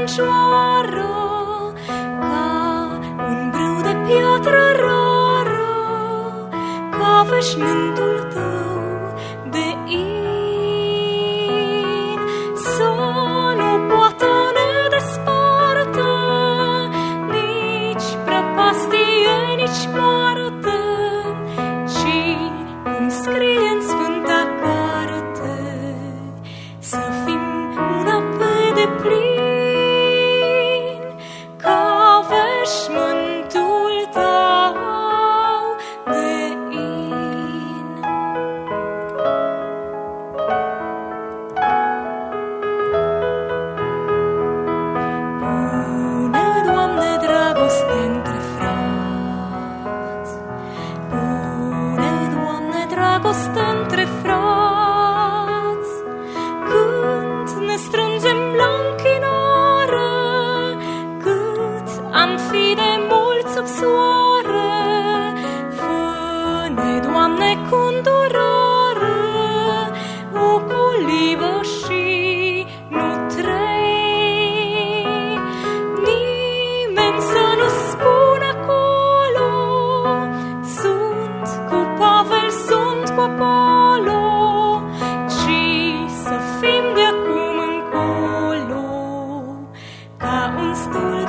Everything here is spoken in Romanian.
fecioară, ca un brâu de piatră rară, ca veșmântul tău de in. Să nu poată ne despartă nici prăpastie, nici moarte, ci, cum scrie în Sfânta Carte, să fim una pe deplin, ca veșmântul tău de in. Pune, Doamne, dragoste între frați, pune, Doamne, dragoste între frați, când ne strângem la închinare, cât am fi de mult sub soare. Fă-ne, Doamne, cu îndurare o colibă și nu trei. Nimeni să nu spună acolo, sunt cu Pavel, sunt cu Apollo, ci să fim de acum încolo ca un stâlp